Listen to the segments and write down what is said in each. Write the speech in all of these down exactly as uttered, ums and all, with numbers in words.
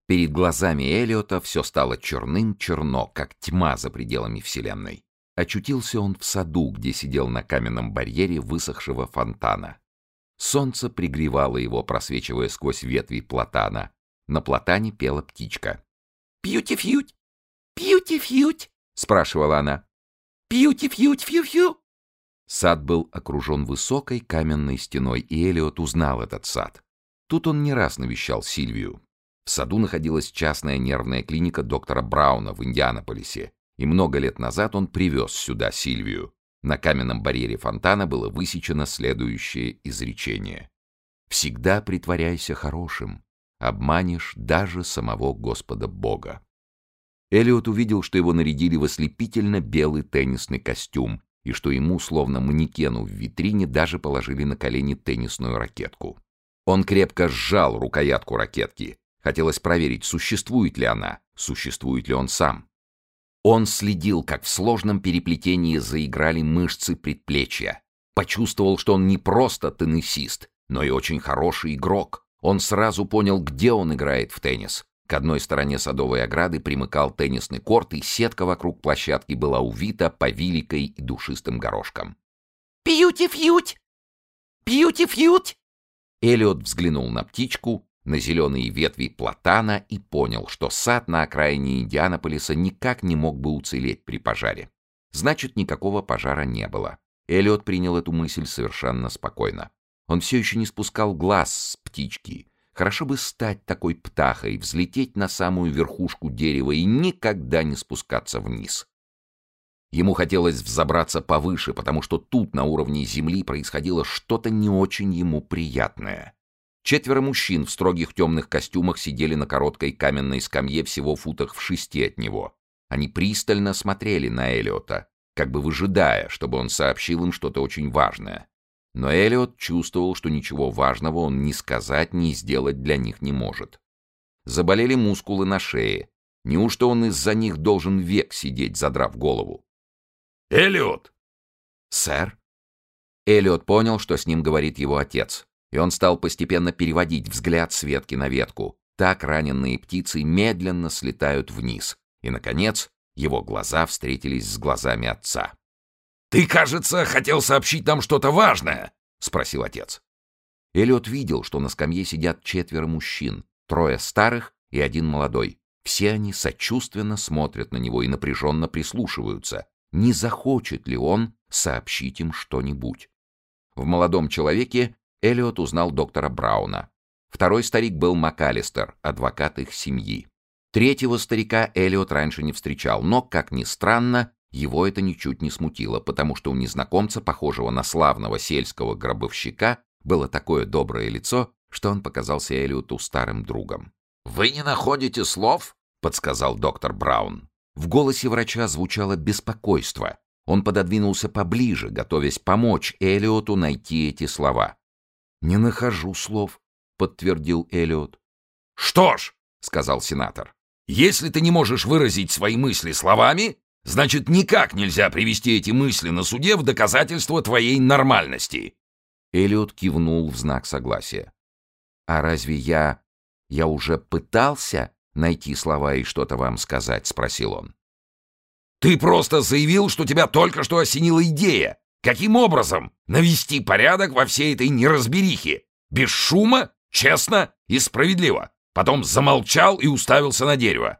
Перед глазами Эллиота все стало черным-черно, как тьма за пределами Вселенной. Очутился он в саду, где сидел на каменном барьере высохшего фонтана. Солнце пригревало его, просвечивая сквозь ветви платана. На платане пела птичка. «Пьюти-фьють! Пьюти-фьють!» — спрашивала она. «Пьюти-фьють-фью-фью!» Сад был окружен высокой каменной стеной, и Эллиот узнал этот сад. Тут он не раз навещал Сильвию. В саду находилась частная нервная клиника доктора Брауна в Индианаполисе, и много лет назад он привез сюда Сильвию. На каменном барьере фонтана было высечено следующее изречение: «Всегда притворяйся хорошим, обманешь даже самого Господа Бога». Эллиот увидел, что его нарядили в ослепительно белый теннисный костюм, и что ему, словно манекену в витрине, даже положили на колени теннисную ракетку. Он крепко сжал рукоятку ракетки. Хотелось проверить, существует ли она, существует ли он сам. Он следил, как в сложном переплетении заиграли мышцы предплечья. Почувствовал, что он не просто теннисист, но и очень хороший игрок. Он сразу понял, где он играет в теннис. К одной стороне садовой ограды примыкал теннисный корт, и сетка вокруг площадки была увита повиликой и душистым горошком. «Пьюти-фьють! Пьюти-фьють!» Эллиот взглянул на птичку, на зеленые ветви платана и понял, что сад на окраине Индианаполиса никак не мог бы уцелеть при пожаре. Значит, никакого пожара не было. Эллиот принял эту мысль совершенно спокойно. Он все еще не спускал глаз с птички. Хорошо бы стать такой птахой, взлететь на самую верхушку дерева и никогда не спускаться вниз. Ему хотелось взобраться повыше, потому что тут, на уровне земли, происходило что-то не очень ему приятное. Четверо мужчин в строгих темных костюмах сидели на короткой каменной скамье всего футах в шести от него. Они пристально смотрели на Эллиота, как бы выжидая, чтобы он сообщил им что-то очень важное. Но Эллиот чувствовал, что ничего важного он ни сказать, ни сделать для них не может. Заболели мускулы на шее. Неужто он из-за них должен век сидеть, задрав голову? «Эллиот!» «Сэр?» Эллиот понял, что с ним говорит его отец, и он стал постепенно переводить взгляд с ветки на ветку. Так раненые птицы медленно слетают вниз, и, наконец, его глаза встретились с глазами отца. «Ты, кажется, хотел сообщить нам что-то важное?» — спросил отец. Эллиот видел, что на скамье сидят четверо мужчин, трое старых и один молодой. Все они сочувственно смотрят на него и напряженно прислушиваются, не захочет ли он сообщить им что-нибудь. В молодом человеке Эллиот узнал доктора Брауна. Второй старик был МакАлистер, адвокат их семьи. Третьего старика Эллиот раньше не встречал, но, как ни странно, его это ничуть не смутило, потому что у незнакомца, похожего на славного сельского гробовщика, было такое доброе лицо, что он показался Эллиоту старым другом. «Вы не находите слов?» — подсказал доктор Браун. В голосе врача звучало беспокойство. Он пододвинулся поближе, готовясь помочь Эллиоту найти эти слова. «Не нахожу слов», — подтвердил Эллиот. «Что ж», — сказал сенатор, — «если ты не можешь выразить свои мысли словами, значит, никак нельзя привести эти мысли на суде в доказательство твоей нормальности». Эллиот кивнул в знак согласия. «А разве я... я уже пытался найти слова и что-то вам сказать?» — спросил он. «Ты просто заявил, что тебя только что осенила идея. Каким образом навести порядок во всей этой неразберихе? Без шума, честно и справедливо». Потом замолчал и уставился на дерево.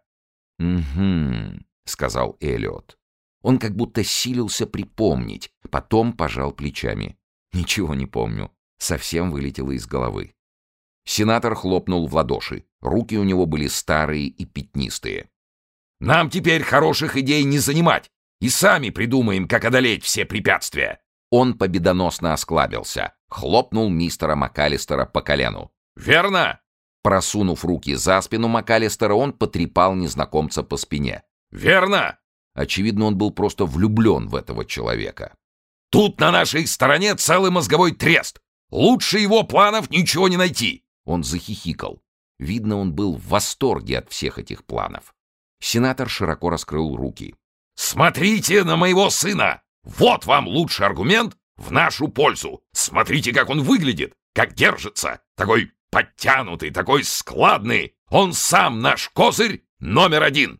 «Угу», — сказал Эллиот. Он как будто силился припомнить, потом пожал плечами. «Ничего не помню. Совсем вылетело из головы». Сенатор хлопнул в ладоши. Руки у него были старые и пятнистые. «Нам теперь хороших идей не занимать, и сами придумаем, как одолеть все препятствия». Он победоносно осклабился, хлопнул мистера МакАлистера по колену. «Верно?» Просунув руки за спину МакАлистера, он потрепал незнакомца по спине. «Верно?» Очевидно, он был просто влюблен в этого человека. «Тут на нашей стороне целый мозговой трест. Лучше его планов ничего не найти!» Он захихикал. Видно, он был в восторге от всех этих планов. Сенатор широко раскрыл руки. «Смотрите на моего сына! Вот вам лучший аргумент в нашу пользу! Смотрите, как он выглядит, как держится! Такой подтянутый, такой складный! Он сам наш козырь номер один!»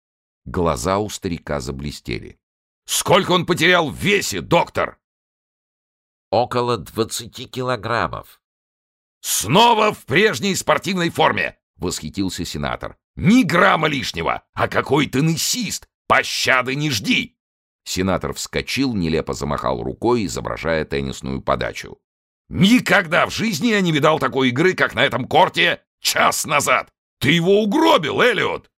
Глаза у старика заблестели. «Сколько он потерял в весе, доктор?» «Около двадцати килограммов». «Снова в прежней спортивной форме!» — восхитился сенатор. «Ни грамма лишнего! А какой теннисист! Пощады не жди!» Сенатор вскочил, нелепо замахал рукой, изображая теннисную подачу. «Никогда в жизни я не видал такой игры, как на этом корте час назад! Ты его угробил, Эллиот!»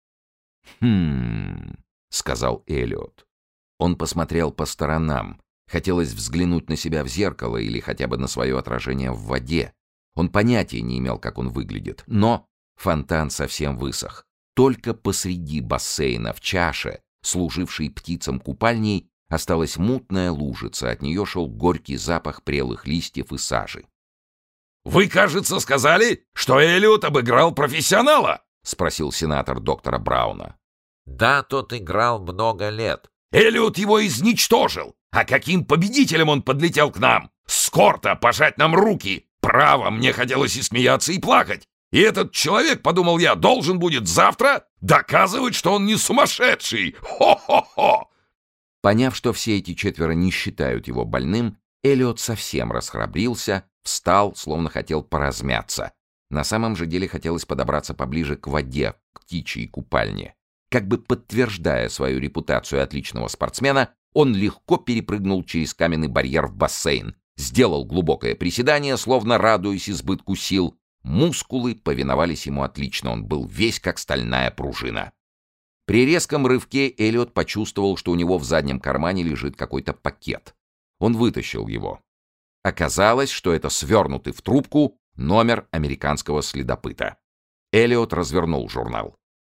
«Хм...» — сказал Эллиот. Он посмотрел по сторонам. Хотелось взглянуть на себя в зеркало или хотя бы на свое отражение в воде. Он понятия не имел, как он выглядит. Но фонтан совсем высох. Только посреди бассейна в чаше, служившей птицам купальней, осталась мутная лужица, от нее шел горький запах прелых листьев и сажи. «Вы, кажется, сказали, что Эллиот обыграл профессионала?» — спросил сенатор доктора Брауна. «Да, тот играл много лет». «Эллиот его изничтожил! А каким победителем он подлетел к нам? С корта пожать нам руки! Право, мне хотелось и смеяться, и плакать! И этот человек, подумал я, должен будет завтра доказывать, что он не сумасшедший! Хо-хо-хо!» Поняв, что все эти четверо не считают его больным, Эллиот совсем расхрабрился, встал, словно хотел поразмяться. На самом же деле хотелось подобраться поближе к воде, к птичьей купальне. Как бы подтверждая свою репутацию отличного спортсмена, он легко перепрыгнул через каменный барьер в бассейн, сделал глубокое приседание, словно радуясь избытку сил. Мускулы повиновались ему отлично, он был весь как стальная пружина. При резком рывке Эллиот почувствовал, что у него в заднем кармане лежит какой-то пакет. Он вытащил его. Оказалось, что это свернутый в трубку номер американского следопыта. Эллиот развернул журнал.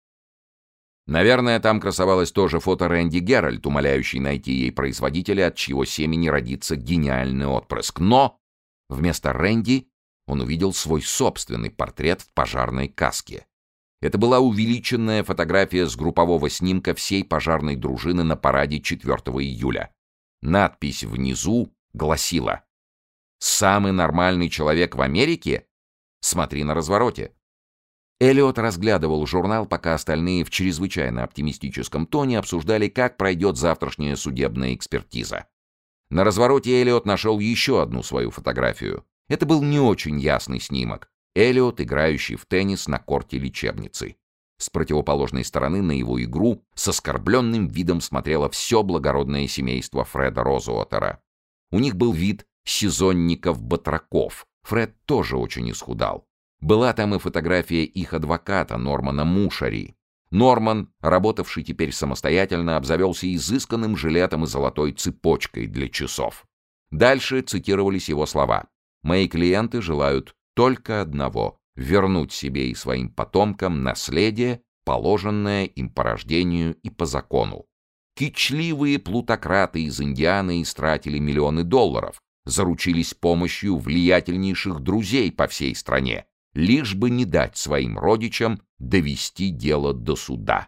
Наверное, там красовалось тоже фото Рэнди Геральт, умоляющий найти ей производителя, от чьего семени родится гениальный отпрыск. Но вместо Рэнди он увидел свой собственный портрет в пожарной каске. Это была увеличенная фотография с группового снимка всей пожарной дружины на параде четвёртого июля. Надпись внизу гласила: «Самый нормальный человек в Америке? Смотри на развороте». Эллиот разглядывал журнал, пока остальные в чрезвычайно оптимистическом тоне обсуждали, как пройдет завтрашняя судебная экспертиза. На развороте Эллиот нашел еще одну свою фотографию. Это был не очень ясный снимок. Эллиот, играющий в теннис на корте лечебницы. С противоположной стороны на его игру с оскорбленным видом смотрело все благородное семейство Фреда Розуотера. У них был вид сезонников-батраков. Фред тоже очень исхудал. Была там и фотография их адвоката Нормана Мушари. Норман, работавший теперь самостоятельно, обзавелся изысканным жилетом и золотой цепочкой для часов. Дальше цитировались его слова: «Мои клиенты желают только одного — вернуть себе и своим потомкам наследие, положенное им по рождению и по закону. Кичливые плутократы из Индианы истратили миллионы долларов, заручились помощью влиятельнейших друзей по всей стране, лишь бы не дать своим родичам довести дело до суда».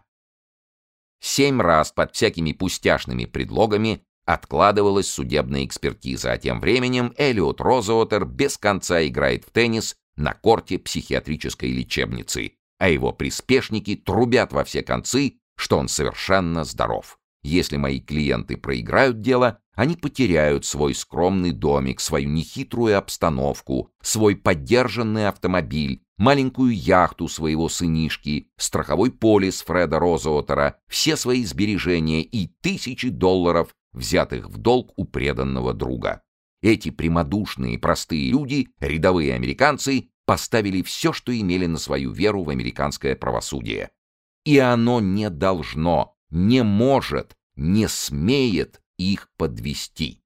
Семь раз под всякими пустяшными предлогами откладывалась судебная экспертиза, а тем временем Эллиот Розуотер без конца играет в теннис на корте психиатрической лечебницы, а его приспешники трубят во все концы, что он совершенно здоров. Если мои клиенты проиграют дело, они потеряют свой скромный домик, свою нехитрую обстановку, свой подержанный автомобиль, маленькую яхту своего сынишки, страховой полис Фреда Розуотера, все свои сбережения и тысячи долларов, взятых в долг у преданного друга. Эти прямодушные простые люди, рядовые американцы, поставили все, что имели, на свою веру в американское правосудие. И оно не должно, не может, не смеет их подвести.